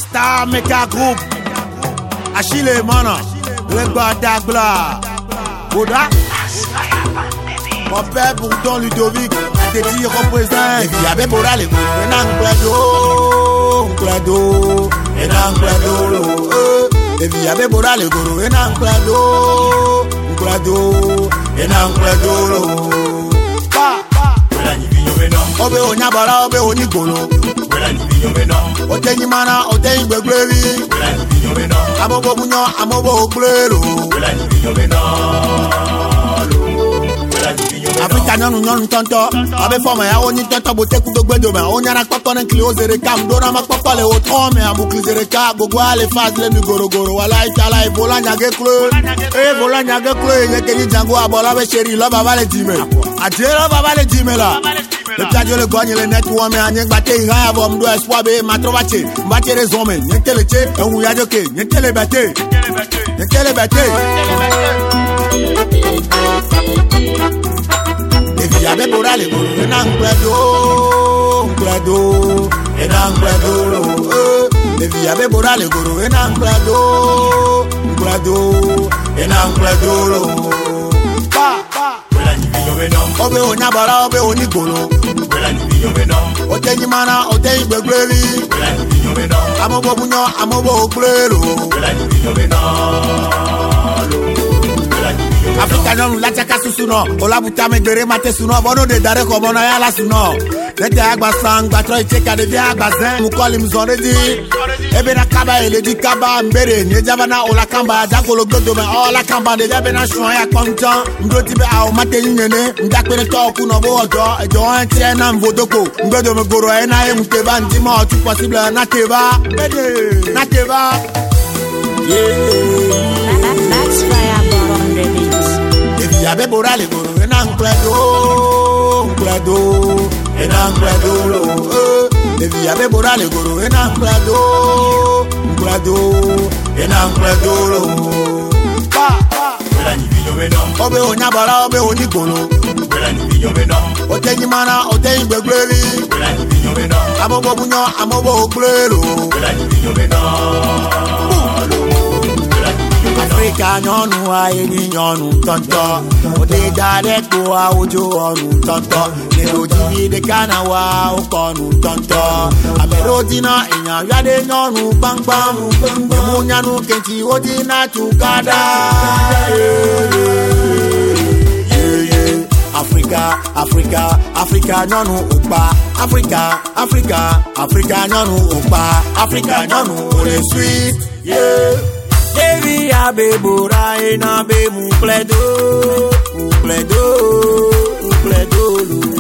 Star Meka Group, Achille Mana, Grégoire Dagla, Bouda, mon père Bourdon Ludovic, Adéti représente, et puis avec Bora les mots, et puis avec Bora les gourous, et Obe onyabara obe onigolo Otenyi mana otenyi gbegbewi Amobo bunyo amobo ogbero Afrika nyonu tonto Abe foma ya oni tonto bote kudogbedo me Onyana kpoko nenkli ozere kam Dona makpoko le otrome abukli zere ka Gogo ale faz le mi goro goro Wala itala vola nyage klo vola nyage klo Nyeke ni jango abola be sheri Lo baba le jime Adjero baba le jime la Le piaggio le gogne le net uome a nyek bate I haya vom do espoa be matro bache Mbache le zome Nyeke le che E un yajo ke Nyeke le bate Nyeke le bate E via be bora le goro E nan kledo E nan kledo E via be bora le goro E nan kledo E nan kledo Obe onyabara obe onigolo Otenyi mana otenyi gbegbewi Amobo bunyo amobo ogbero Afrika nyonu lachaka susuno Olabuta megere mate suno Bono de dare komono ya la suno Nete agba sang batro icheka de via agba zen Mukoli mzonedi Ebe na kaba eledi kaba mbere Nyejaba na ola kamba Jakolo godo me ola kamba De jabe na shuan ya kontan Mbroti be a o mate nyene Mjakpene toku no bo ojo Ejo entie na mvodoko Mbedo me goro ena e muteba Ndima otu possible na teba Mbede na teba That's why I bought on the beats. If you have a bora le goro Enan kledo If you have a bora le goro Enan kledo Obe onyabara obe onigolo Otenyi mana otenyi gbegbewi Amobo bunyo amobo ogbero Afrika nyonu ayenyi nyonu tonto Ode dade kwa ojo onu tonto Nero jivi de kana wa ukonu tonto Amerodina inya yade nyonu bang bang Nemu nyanu kenti odina tukada Afrika nyonu ukpa Afrika nyonu ukpa Afrika nyonu ole sweet Devi abe bora ena be mu pledo